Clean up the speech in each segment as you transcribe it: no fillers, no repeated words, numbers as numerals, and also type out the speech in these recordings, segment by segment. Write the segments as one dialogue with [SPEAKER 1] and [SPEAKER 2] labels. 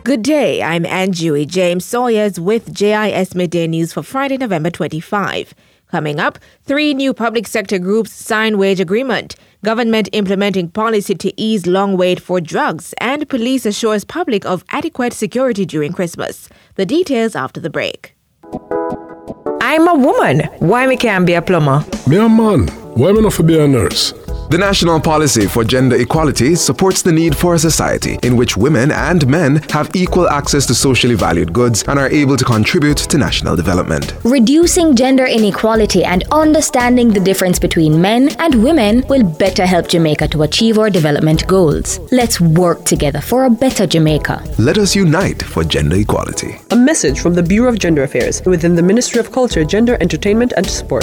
[SPEAKER 1] Good day, I'm Anjui James Sawyers with JIS Midday News for Friday, November 25. Coming up, 3 new public sector groups sign wage agreement, government implementing policy to ease long wait for drugs, and police assures public of adequate security during Christmas. The details after the break.
[SPEAKER 2] I'm a woman. Why me can't be a plumber?
[SPEAKER 3] Me a man. Why me not for be a nurse?
[SPEAKER 4] The National Policy for Gender Equality supports the need for a society in which women and men have equal access to socially valued goods and are able to contribute to national development.
[SPEAKER 5] Reducing gender inequality and understanding the difference between men and women will better help Jamaica to achieve our development goals. Let's work together for a better Jamaica.
[SPEAKER 4] Let us unite for gender equality.
[SPEAKER 6] A message from the Bureau of Gender Affairs within the Ministry of Culture, Gender, Entertainment and Sport.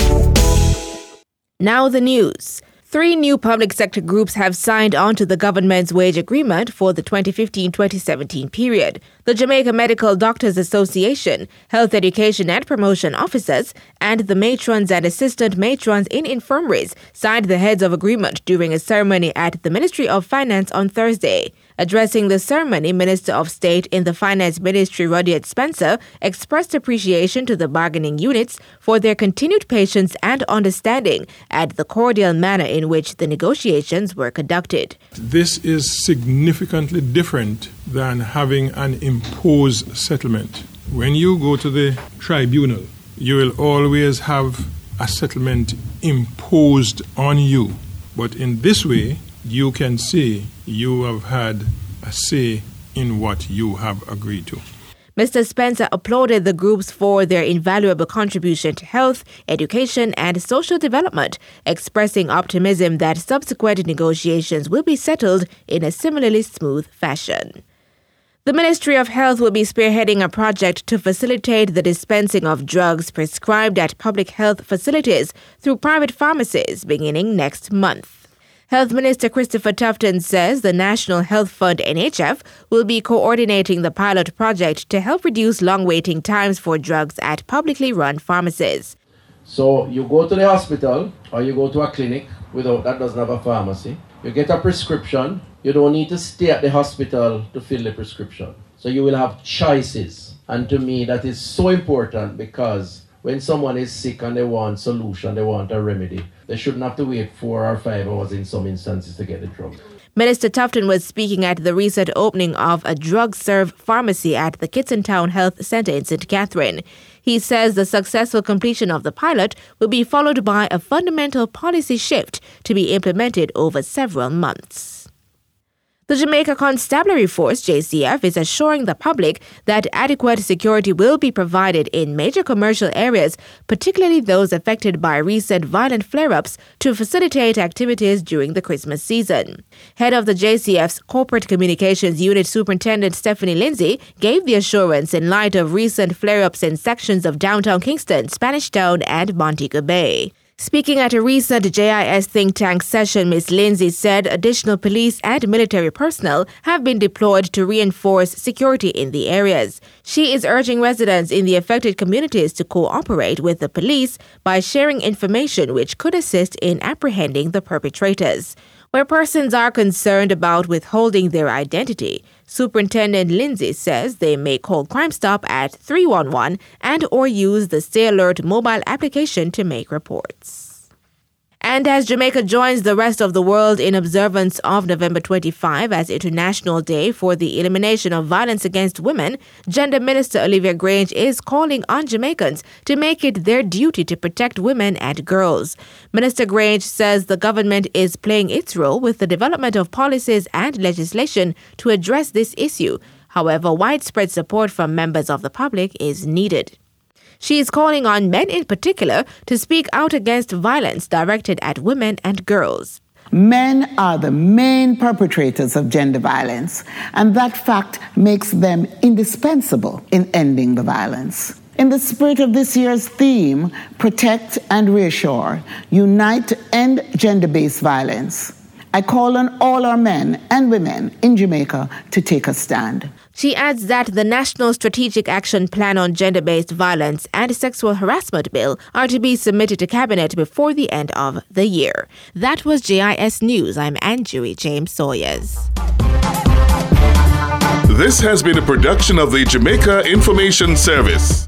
[SPEAKER 1] Now the news. 3 new public sector groups have signed on to the government's wage agreement for the 2015-2017 period. The Jamaica Medical Doctors Association, Health Education and Promotion Officers, and the matrons and assistant matrons in infirmaries signed the heads of agreement during a ceremony at the Ministry of Finance on Thursday. Addressing the ceremony, Minister of State in the Finance Ministry, Rudyard Spencer, expressed appreciation to the bargaining units for their continued patience and understanding and the cordial manner in which the negotiations were conducted.
[SPEAKER 3] This is significantly different than having an imposed settlement. When you go to the tribunal, you will always have a settlement imposed on you. But in this way, you can say you have had a say in what you have agreed to.
[SPEAKER 1] Mr. Spencer applauded the groups for their invaluable contribution to health, education, and social development, expressing optimism that subsequent negotiations will be settled in a similarly smooth fashion. The Ministry of Health will be spearheading a project to facilitate the dispensing of drugs prescribed at public health facilities through private pharmacies beginning next month. Health Minister Christopher Tufton says the National Health Fund NHF will be coordinating the pilot project to help reduce long waiting times for drugs at publicly run pharmacies.
[SPEAKER 7] So you go to the hospital or you go to a clinic that doesn't have a pharmacy. You get a prescription. You don't need to stay at the hospital to fill the prescription. So you will have choices. And to me, that is so important because when someone is sick and they want solution, they want a remedy, they shouldn't have to wait 4 or 5 hours in some instances to get the drug.
[SPEAKER 1] Minister Tufton was speaking at the recent opening of a drug-serve pharmacy at the Kitson Town Health Centre in St. Catherine. He says the successful completion of the pilot will be followed by a fundamental policy shift to be implemented over several months. The Jamaica Constabulary Force, JCF, is assuring the public that adequate security will be provided in major commercial areas, particularly those affected by recent violent flare-ups, to facilitate activities during the Christmas season. Head of the JCF's Corporate Communications Unit, Superintendent Stephanie Lindsay, gave the assurance in light of recent flare-ups in sections of downtown Kingston, Spanish Town, and Montego Bay. Speaking at a recent JIS think tank session, Ms. Lindsay said additional police and military personnel have been deployed to reinforce security in the areas. She is urging residents in the affected communities to cooperate with the police by sharing information which could assist in apprehending the perpetrators. Where persons are concerned about withholding their identity, Superintendent Lindsay says they may call Crime Stop at 311 and or use the Stay Alert mobile application to make reports. And as Jamaica joins the rest of the world in observance of November 25 as International Day for the Elimination of Violence Against Women, Gender Minister Olivia Grange is calling on Jamaicans to make it their duty to protect women and girls. Minister Grange says the government is playing its role with the development of policies and legislation to address this issue. However, widespread support from members of the public is needed. She is calling on men in particular to speak out against violence directed at women and girls.
[SPEAKER 8] Men are the main perpetrators of gender violence, and that fact makes them indispensable in ending the violence. In the spirit of this year's theme, Protect and Reassure, Unite to End Gender-Based Violence, I call on all our men and women in Jamaica to take a stand.
[SPEAKER 1] She adds that the National Strategic Action Plan on Gender-Based Violence and Sexual Harassment Bill are to be submitted to Cabinet before the end of the year. That was JIS News. I'm Anjui James Sawyers.
[SPEAKER 9] This has been a production of the Jamaica Information Service.